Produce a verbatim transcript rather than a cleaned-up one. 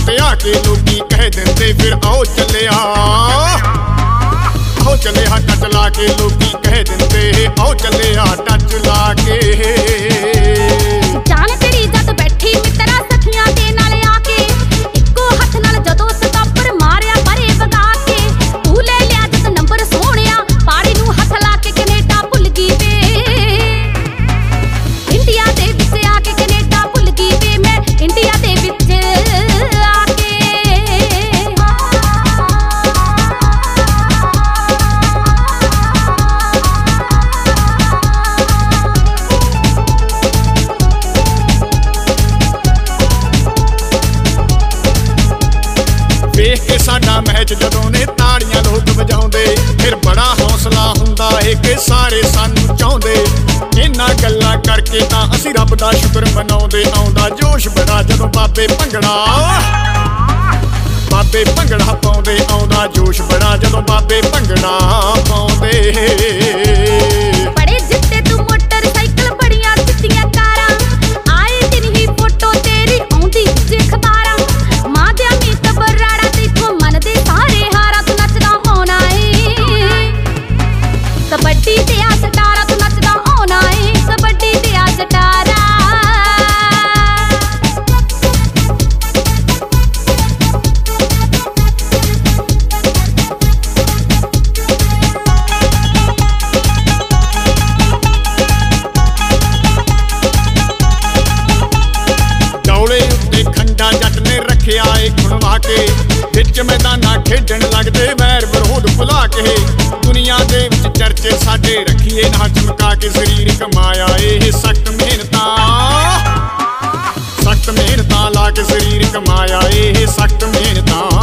उत्ते आके लोकी कह दिंदे फिर आओ चलिया आओ चलिया टच ला के लोकी कह दिंदे आओ चलिया टच ला के जान तेरी जद बैठी मित्रा सखियां दे नाल आके इक्को हथ नाल जदों सतापर मारिया परे वगा के तू ले लिया जद नंबर सोहणिया पाड़ी नूं हथ ला के कनेडा भुल गई वे इंडिया दे विच आके कनेडा भुल गई वे मैं इंडिया दे विच आके वेख के साडा मैच जदों ने ताड़ियां लोग वजाउंदे फिर बड़ा हौसला हुंदा है कि सारे सानू चाहुंदे इन्हां गल्लां करके तां असीं रब दा शुक्र मनाउंदे आउंदा जोश बड़ा जदों बाबे भंगड़ा बाबे भंगड़ा पाउंदे आउंदा जोश बड़ा जदों बाबे भंगड़ा पाउंदे बड़े जित्ते तू मोटरसाइकिल बड़ियां जित्तियां कारां आए दिन ही फोटो तेरी आउंदी जे अखबारां मां दे मीत बराड़ा देखो मन दे सारे हारा तू नचदा होना ए कबड्डी ते आ सटारा तू नचदा होना ए कबड्डी ते आ सटारा डौले उत्ते खंडा जट ने रखिया ए खुणवा के विच मैदाना खेडण लगदे वैर विरोध भुला के दुनिया दे विच चर्चे साडे रखिए ना चमका के शरीर कमाया ए सख्त मेहनतां सख्त मेहनतां ला के शरीर कमाया ए सख्त मेहनतां